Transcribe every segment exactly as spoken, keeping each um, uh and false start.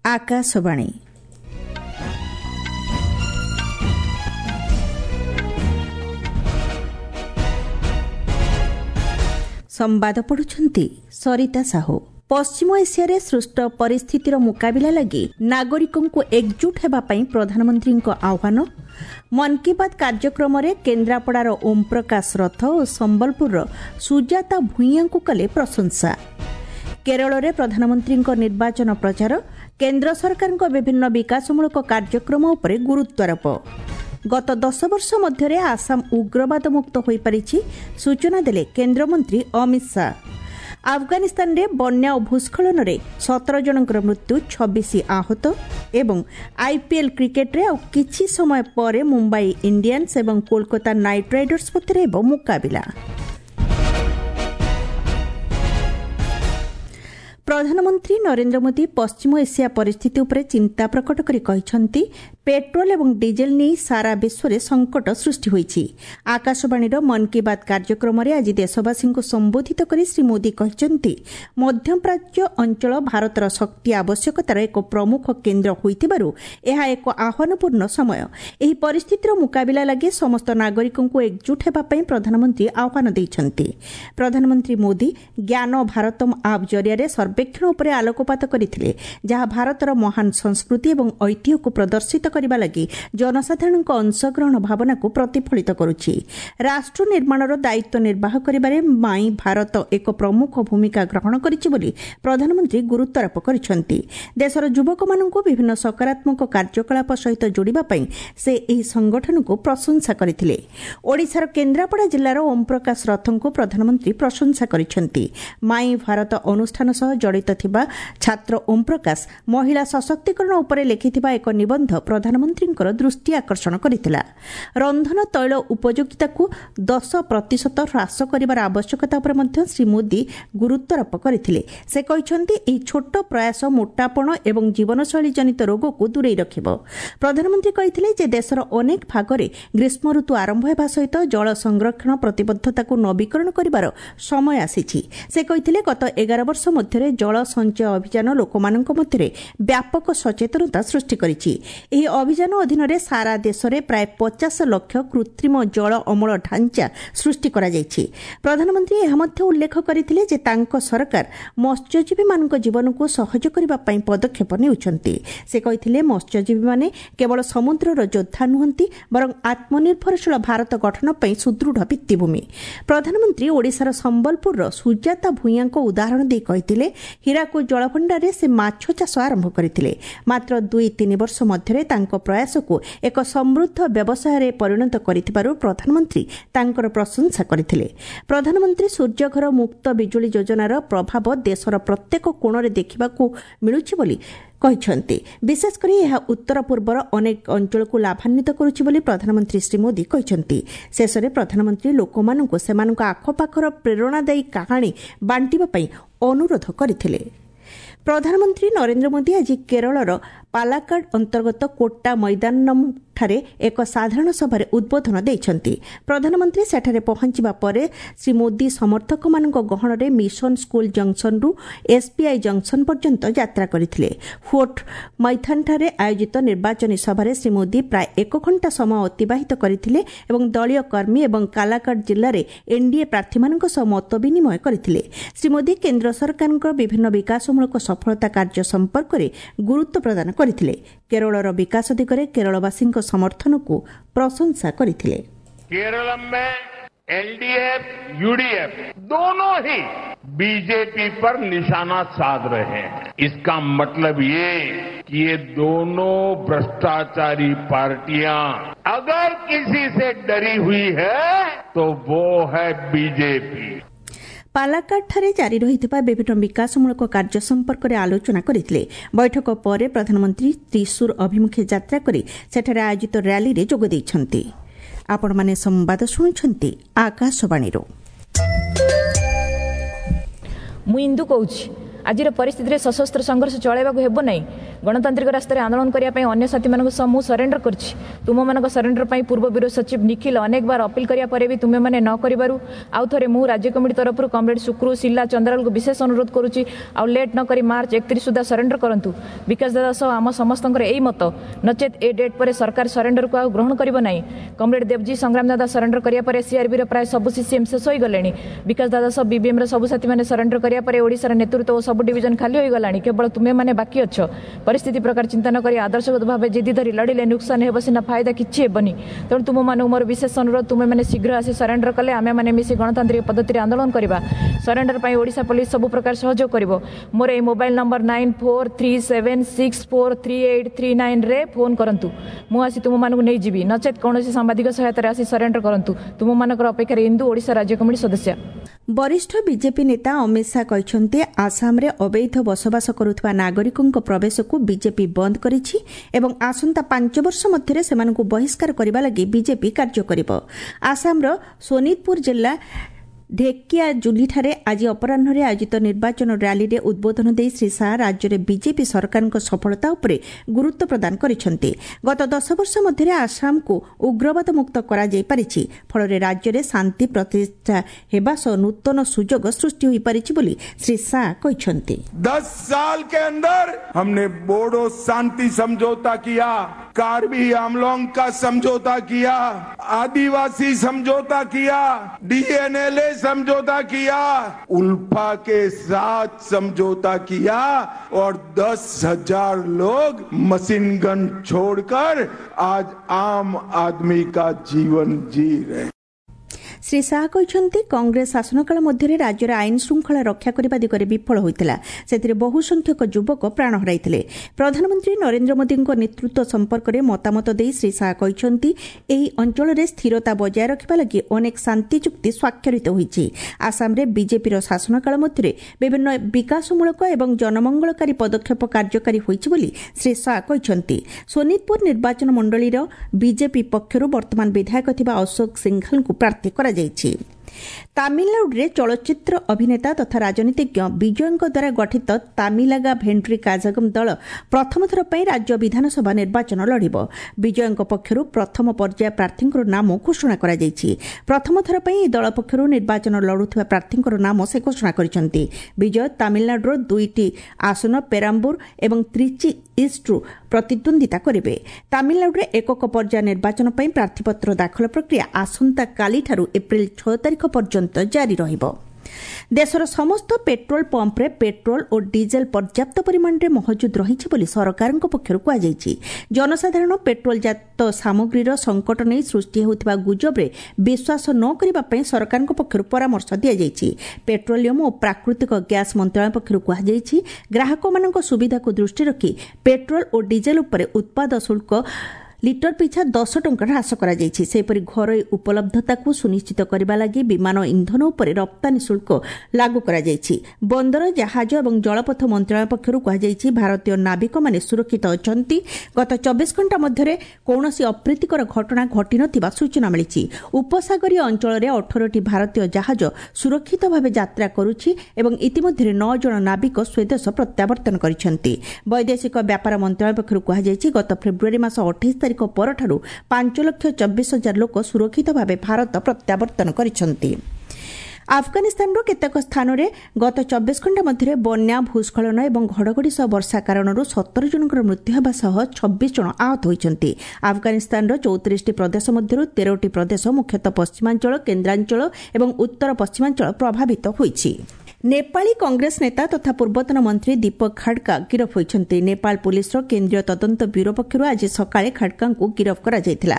आकाशवाणी संवाद पढ़ुछंती सरिता साहू। पश्चिम एशिया सृष्ट परिस्थितिर मुकाबिला लगी नागरिकों को एकजुट हेबा पई प्रधानमंत्री को आह्वान। मन की बात कार्यक्रम रे केन्द्रापड़ार ओम प्रकाश रथ और संबलपुर सुजाता भूइया को कले प्रशंसा। केरल रे प्रधानमंत्री निर्वाचन प्रचार केन्द्र सरकार विभिन्न विकासमूलक कार्यक्रम उपरे गुरुत्वारोप। गत दस वर्ष मध्य आसाम उग्रवाद मुक्त हो पारिछि सूचना देले केन्द्रमंत्री अमित शाह। अफगानिस्तान रे बन्या और भूस्खलन रे सतर जनकर मृत्यु छब्बीस आहत एवं आईपीएल क्रिकेट रे किछि समय परे मुंबई इंडियंस एवं कोलकाता नाइट राइडर्स मध्य मुकाबिला। प्रधानमंत्री नरेंद्र मोदी पश्चिम एशिया परिस्थिति उपरे चिंता प्रकट करी कहिसंती पेट्रोल एवं डीजेल नहीं सारा विश्व में संकट सृष्टि होईछि। आकाशवाणीर मन की बात कार्यक्रम रे आज देशवासी को संबोधित करी श्री मोदी कहिसंती मध्यप्राच्य अंचल भारतर शक्ति आवश्यकतार एक प्रमुख केन्द्र होइतिबारु एहा एक आह्वानपूर्ण समय। एही परिस्थितिर मुकाबिला लगे समस्त नागरिकों को एकजुट हेबा पई प्रधानमंत्री आह्वान दैछंती। प्रधानमंत्री मोदी ज्ञान भारतम आप जरिया सर्वेक्षण उपरे आलोकपात करथिले जहाँ भारतर महान संस्कृति एवं ऐतिह्य को प्रदर्शित करबा लगी जनसाधारण अंशग्रहण भावना को प्रतिफलित करुछि। राष्ट्र निर्माणर दायित्व निर्वाह करिबारे माई भारत एक प्रमुख भूमिका ग्रहण करिछि बोली प्रधानमंत्री गुरुत्वारोप करिसंती। देशर युवक माननकु विभिन्न सकारात्मक कार्यकलाप सहित जोड़िबा पई से एही संगठन को प्रशंसा करथिले। ओडिशार केन्द्रापड़ा जिल्लार ओम प्रकाश रथंको प्रधानमंत्री प्रशंसा करिसंती। माई भारत अनुष्ठान सह जड़ित थिबा छात्र ओम प्रकाश महिला सशक्तिकरण उपरे लिखिथिबा एक निबंध प्रधानमंत्री दृष्टि आकर्षण करथिला। रंधन तैल उपयोगिता को दस प्रतिशत ह्रास करिबार आवश्यकता पर मध्य श्री मोदी गुरुत्वारोप करथिले। से कहिसंती एही छोट प्रयास मोटापण एवं जीवनशैली जनित रोग को दूरेई रखिबो। प्रधानमंत्री कहिथिले जे देशर अनेक भागरे ग्रीष्म ऋतु आरंभ हेबा सहित जल संरक्षण प्रतिबद्धता को नवीकरण करिबार समय आसीछि। से कहिथिले गत एगार वर्ष मध्य जल संचय अभियान लोकमाननक मध्य व्यापक सचेतनता सृष्टि करिछि। एही अभियान अधीन रे सारा देश में प्राय पचास लक्ष कृत्रिम जल अमल ढांचा सृष्टि करा जायछि। प्रधानमंत्री एहा मध्य उल्लेख करथिले जे तांको सरकार मत्स्यजीवी मानक जीवन को सहज करिबा पई पदक्षेप नेउछंती। से कहिथिले मत्स्यजीवी माने केवल समुद्रर योद्धा नुहंती बरं आत्मनिर्भरशील भारत गठन पई सुदृढ़ भित्तिभूमि। प्रधानमंत्री ओडिशार संबलपुर सुजाता भूइया को उदाहरण दे कहिथिले हीराको जलभंडारे से माछ चाष आरंभ करथिले। मात्र दुई तीन वर्ष मध्य तांको प्रयास को एक समृद्ध व्यवसाय रे परिणत करिथिबारु प्रधानमंत्री तांकर प्रशंसा करथिले। प्रधानमंत्री सूर्यघर मुक्त बिजुली योजनार प्रभाव देशर प्रत्येक कोण रे देखिबाकू मिलुछि बोली कहिसंती। विशेषकर यह उत्तर पूर्वर अनेक अंचल को लाभान्वित करुछि बोली प्रधानमंत्री श्री मोदी कहिसंती। शेषरे प्रधानमंत्री लोकमाननकु सेमानक आखपाखर प्रेरणादायी कहानी बांटिबा पई अनुरोध करथिले। प्रधानमंत्री नरेंद्र मोदी आज केरलर पालाकाड अंतर्गत कोट्टा मैदानम ठारे एक साधारण सभा उद्बोधन देइछंती। प्रधानमंत्री सेठारे पहुंचीबा परे श्री मोदी समर्थक मानक गहन रे मिशन स्कूल जंक्शन रु एसपीआई जंक्शन पर्यंत यात्रा करथिले। फोर्ट मैथान ठारे आयोजित निर्वाचनी सभा श्री मोदी प्राय एक घंटा समय अतिबाहित करथिले एवं दलीय कर्मी एवं कालाकाड जिल्ला रे एनडीए प्रार्थी मानक सह मत विनिमय करथिले। श्री मोदी केन्द्र सरकारक विभिन्न विकासमूलक सफलता कार्य संपर्क में गुरुत्व प्रदान करथिले। केरलर विकास दिगरे केरलवासी समर्थन को प्रशंसा करथिले। केरल में एलडीएफ यूडीएफ दोनों ही बीजेपी पर निशाना साध रहे हैं। इसका मतलब ये कि ये दोनों भ्रष्टाचारी पार्टियां अगर किसी से डरी हुई है तो वो है बीजेपी। पालाकाड ठारे जारी रहिथिबा विभिन्न विकासमूलक कार्य संपर्क में आलोचना करथिले। बैठक पर प्रधानमंत्री त्रिशूर अभिमुखे यात्रा करी सेठारे आयोजित रैली रे जोग दैछंती। आपण माने संवाद शुणुछंती आकाशवाणी रो। मु इंदु कहूछि आजिर परिस्थिति सशस्त्र संघर्ष चलाइबाकू हेबो नै गणतांत्रिक रास्तार आंदोलन करने अन्य साथी मान मु सरेंडर कर तुम मान सरेंडर पर पूर्व ब्यूरो सचिव निखिल अनेक बार अपील कराया भी तुम्हें मैंने न करू आउ थे मु राज्य कमिटी तरफ कमरेड सुक्रू शिला चंद्राल को विशेष अनुरोध करुच्ची आउ लेट न करी मार्च एकतीस सुधा सरेंडर करंतु विकास दादा सह आम समस्त यही मत नचेत ए डेट पर सरकार सरेंडर को ग्रहण करिबो नै कमरेड देवजी संग्राम दादा सरेंडर करिया पर सीआरबी रे प्राय सब सीसीएम शेष हो गले विकास दादा सह बीबीएम रे सब साथी मैंने सरेंडर करिया पर ओडिसा रे नेतृत्व सब डिविजन खाली हो गलानी केवल तुम्हें मैंने बाकी अच्छ परिस्थिति प्रकार चिंता न करी आदर्शगत भाव जिद्दी धरी लड़िले नुकसान हेब सिना फायदा किछि हेबनी तेणु तुम मान मोर विशेष अनुरोध तुम्हें मैंने शीघ्र आसी सरेंडर कले आमे माने मिसी गणतांत्रिक पद्धति आंदोलन करबा सरेंडर पई ओडिशा पुलिस सब प्रकार सहयोग करिवो मोर ए mobile number nine four three seven six four three eight three nine रे फोन करंतु मु आसी तुम मानकु नै जीवी नचेत कौनसी सांबादिक सहायता आसी सरेंडर करंतु तुम मानकर अपेक्षा इंदु ओडिशा राज्य कमिटी सदस्य वरिष्ठ बीजेपी नेता अमित शाह कहते आसाम रे अवैध बसवास करुवा नागरिकों प्रवेश को बीजेपी बंद करिछि एवं आसंता पांच वर्ष मध्य सेमानकु बहिष्कार करबा लागि बीजेपी कार्य करिबो आसाम रो सोनितपुर जिला ढेकिया जुलीठारे आज अपराह्न आयोजित निर्वाचन रैली रे उद्बोधन दे श्री शाह राज्य में बीजेपी सरकार सफलता उपरे गुरुत्व प्रदान करिसेंति गत दस वर्ष मध्य आसाम को उग्रवाद मुक्त करा जाई परिछि फल राज्य में शांति प्रतिष्ठा हेबा सह नूतन सुजोग सृष्टि होई परिछि बोली श्री शाह कहिसेंति दस साल के अंदर हमने बोडो शांति समझौता किया कार्बी आंगलोंग का समझौता किया आदिवासी समझौता किया डीएनएलए समझौता किया उल्फा के साथ समझौता किया और दस हजार लोग मशीन गन छोड़कर आज आम आदमी का जीवन जी रहे। श्री शाह कहते कांग्रेस शासनकाल मध्य राज्य आईन श्रृंखला रक्षा करने दिगरे विफल होता से बहु संख्यक युवक प्राण हराइथिले प्रधानमंत्री नरेंद्र मोदी नेतृत्व संपर्क में मतामत दे श्री शाह कहते एही अंचल में स्थिरता बजाय रखा लगी अनेक शांति चुक्ति स्वाक्षरित होईछि आसाम रे बीजेपी शासनकाल मध्य विभिन्न विकासमूलक एवं जनमंगलकारी पदक्षेप कार्यकारी होईछि बोली श्री शाह कहते सोनितपुर निर्वाचन मंडलीर बीजेपी पक्षरु वर्तमान विधायक थिबा अशोक सिंघल को प्रार्थी करा जायछि तामिलनाडु चलचित्र अभिनेता तथा राजनीतिज्ञ विजय द्वारा गठित तामिलागा भेंट्री काजागम दल प्रथम थर पर राज्य विधानसभा निर्वाचन लड़िब विजय पक्षर प्रथम पर्याय प्रार्थी नाम घोषणा करा जायछि प्रथम थर पर दल पक्षर निर्वाचन लड़ुथिबा प्रार्थी नाम से घोषणा करिसेंति विजय तामिलनाडुर दुईटी आसन पेराम्बूर एवं त्रिची ईस्ट्रु प्रतिद्वंदिता करिवे तामिलनाडु एकक पर्याय निर्वाचन पर प्रार्थीपत्र दाखल प्रक्रिया आसंता कालीठारु एप्रिल छह तारिख पर्यंत जारी रहिबो देशर समस्त पेट्रोल पंपरे पेट्रोल और डीजेल पर्याप्त परिमाण में महजूद रही बोली सरकार पक्षर कहुଯାଇଛି जनसाधारण पेट्रोल जात सामग्रीर संकट नहीं सृष्टि होता गुजबरे विश्वास न करने सरकार पक्षर परामर्श दि पेट्रोलियम और प्राकृतिक गैस मंत्रालय पक्षर कहुଯାଇଛି ग्राहक मान सुविधा को दृष्टि रखी पेट्रोल और डीजेल उपर उत्पाद शुल्क लिटर पिछा दस टंका ह्रास करा जायछि सेपरि घरोई उपलब्धता को सुनिश्चित करबा लागि विमान इंधन उपर रप्तानी शुल्क लागू करा जायछि बंदर जहाज एवं जलपथ मंत्रालय पक्षरु कहा जायछि भारतीय नाविक माने सुरक्षित अछंती गत चौबीस घंटा मध्यरे कौनसी अप्रीतिकर घटना घटी नथिबा सूचना मिलिछि उपसागरीय अंचल रे अठारह टी भारतीय जहाज सुरक्षित भावे यात्रा करुछि एवं इतिमध्ये नौ जन नाविक स्वदेश प्रत्यावर्तन करिसेंति वैदेशिक व्यापार मंत्रालय पक्षरु कहा जायछि गत फेब्रुआरी मास अट्ठाईस तारिख परठारु पांच लक्ष चौबीस हजार लोक सुरक्षित भावे भारत प्रत्यावर्तन करिसेंति आफगानिस्तान केतेक स्थान में गत चौबीस घंटा मध्य बन्या भूस्खलन और घड़घड़ी सह वर्षा कारण सत्तर जनकर मृत्यु होगा सह छब्बीस जन आहत होती आफगानिस्तान चौतीस प्रदेश मध्य तेरह प्रदेश मुख्यतः पश्चिमांचल केन्द्रांचल और उत्तर पश्चिमांचल प्रभावित होईछि नेपाली कांग्रेस नेता तथा पूर्वतन मंत्री दीपक खाड़का गिरफ होइछन्ति नेपाल पुलिस केन्द्रीय तदंत ब्यूरो पक्षरु आज सकाळे खाड़का को गिरफ करा जायतिला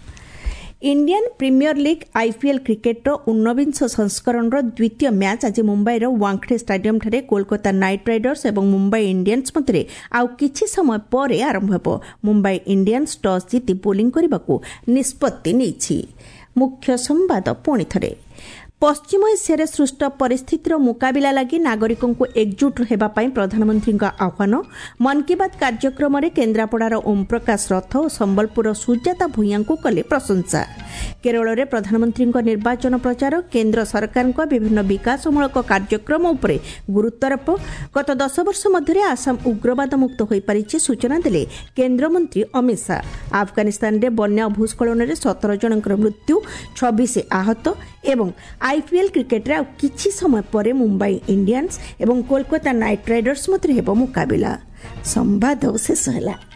Indian Premier League IPL cricketer ऊनविंश संस्करण द्वितीय मैच आज मुंबईर वांखडे स्टाडियम ठारे कोलकाता नाइट राइडर्स और मुंबई इंडियंस मध्य आउ किछि समय पर आरंभ हेबो मुंबई इंडियंस टॉस जीति बोलिंग करने को निष्पत्ति नेछि मुख्य संवाद पुणी थरे पश्चिम एशिया सृष्ट परिस्थितिर मुकाबिला लागि नागरिकଙ୍କୁ एकजुट हेबा पई प्रधानमंत्री आह्वान। मन की बात कार्यक्रम रे केन्द्रापड़ार ओम प्रकाश रथ और संबलपुर सुजाता भूया को कले प्रशंसा। केरल रे प्रधानमंत्री निर्वाचन प्रचार केन्द्र सरकार विभिन्न विकासमूलक कार्यक्रम उपरे गुरुत्वारोप। गत दस वर्ष मध्य आसाम उग्रवाद मुक्त हो पारिछि सूचना देले केन्द्रमंत्री अमित शाह। अफगानिस्तान रे बन्या भूस्खलन रे सतर जनकर मृत्यु छब्बीस आहत एवं आईपीएल क्रिकेट रे किछि समय परे मुंबई इंडियंस एवं कोलकाता नाइट राइडर्स मध्य हेबो मुकाबिला। संवाद शेष होला।